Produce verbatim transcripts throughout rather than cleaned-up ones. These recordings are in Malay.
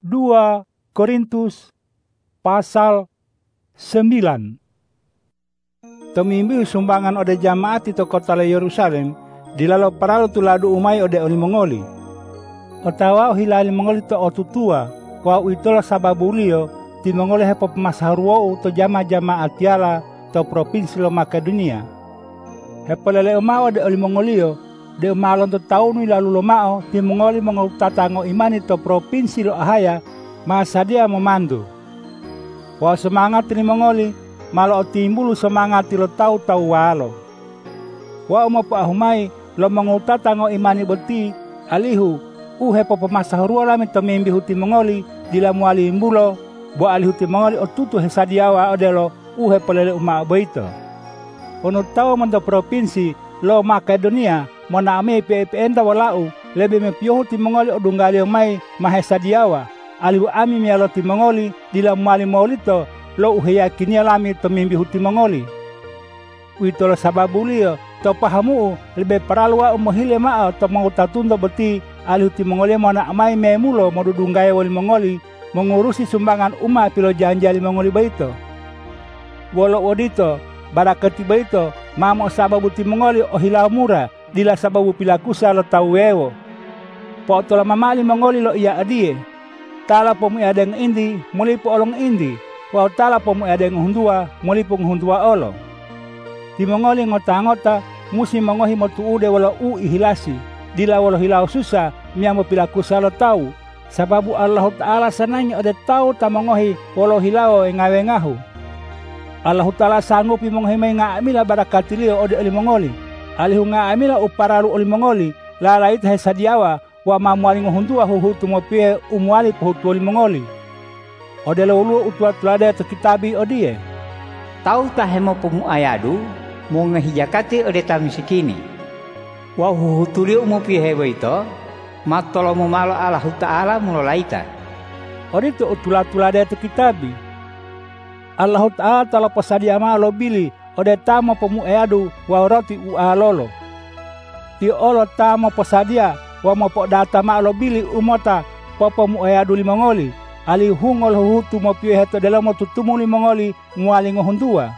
dua Korintus pasal sembilan. Tomimbiu sumbangan ode jamaat ito kota le Yerusalem, dilalo paralu tuladu umay ode oli mongoli. Otawa hilali mongoli to otutua, wa itola sababulio ti mongoli hepo pemasaruo to jama jamaat yala to provinsi lo Makedonia. Hepo lele umao ode oli mongolio, de umalon to taunu lalu lo mao ti mongoli mongolutatango imani to provinsi lo Ahaya, masadia memandu. Wa semangat ni mongoli, malo timbulu semangat lo tau-tau walo. Wa umo pa ahumai lo mongolutatango imani beti alihu uhe po pemasahurua lami to mimbi huti mongoli dila muali imbulo bo alihu ti mongoli otutu hesadiawa odelo uhe pelele uma beito. Ono tau mando provinsi lo Makedonia mona ame P P N da walau lebe me piohu ti mongoli odunggali mai mahesadiawa alihu ami mialo ti mongoli dila muali molito lo uhe yakinia lami to mimbi huti mongoli. Uitolo sababulio to pahamu lebe paralua umohile maa to mangutatundo beti alihu ti mongoli mona amai memulo modudunggai wali mongoli mengurusi sumbangan umat pilo janjali mongoli baito. Wolo wodito barakati baito mamo sababu ti mongoli ohila mura dila sababu pilakusa lo tauwewo. Po tola mamali mongoli lo iya adie. Tala pomu adeng indi mulipo olong indi. Wa tala pomu adeng hundua mulipo hundua olo. Ti mongoli ngota-ngota musi mongohi motu ude wala u ihilasi. Dila wala hilau susah miamo pilakusa lo tau. Sababu Allah Ta'ala sananya ode tau tamongohi wala hilau ngawengahu. Allah Ta'ala sanggupi mongohi may ngaamila barakatilio ode oli mongoli. Alihu ngaamila uparalu oli mongoli. Lalait hesadiawa wa mamuali ngohundua huhutu mopie umuali pohutu oli mongoli. Ode laulu utua tulade to kitabi odie. Tau tahemo pumu ayadu mo ngahijakati ode tamisikini. Wa huhutuli umopie hewe ito matolo mo malo Allah Ta'ala mulo laita. Ode to utula-tulade to kitabi. Allah Ta'ala talo pasadia malo bili ode tamo pomu ayadu wa roti u alolo. Ti olo tamo pasadia wa mopo data malo bili umota popo mu ayadu limongoli. Ali hungol huhutu mopie heto dalam tutumu limongoli muali ngohundua.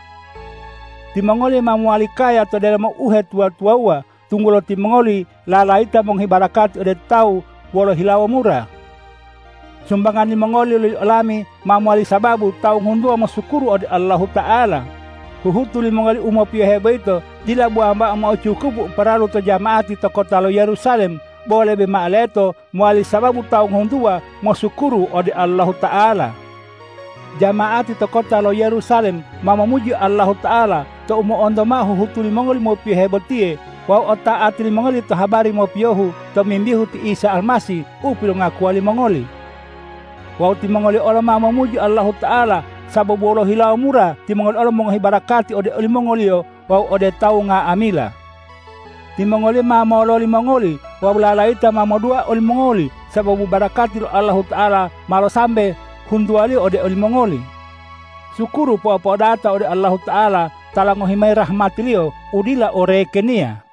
Ti mongoli mamuali kaya to dalam uhe tua-tua ua. Tunggulo ti mongoli lalaita menghibarakati ode tau wolo hilawa murah. Sumbangan ni mongoli li alami mamuali sababu tau hundua masukuru ode Allah Ta'ala. Huhutu li mongoli umo pio hebaito dila buamba ama cukup paralu to jamaati to kota lo Yerusalem boleh be maaleto muali sababu tau hundua masukuru ode Allah Ta'ala. Jamaati to kota lo Yerusalem mamamuji Allah Ta'ala to umo ondo ma huhutu li mongoli mo pio hebatie. Wa ota atli mongoli to habari mo piohu to mimbihu ti Isa Almasi upilo ngakuali mongoli. Wa ti mongoli ora mama muji Allah Ta'ala sababu olo hilau mura ti mongoli ora mongohi barakati ode oli mongolio wa ode tau nga amila. Ti mongoli mama olo li mongoli wa ulalaita mama dua oli mongoli sababu barakati lo Allah Ta'ala malo sambe hunduali ode oli mongoli. Syukuru po po data ode Allah Ta'ala talangohi mai rahmatilio udila ore kenia.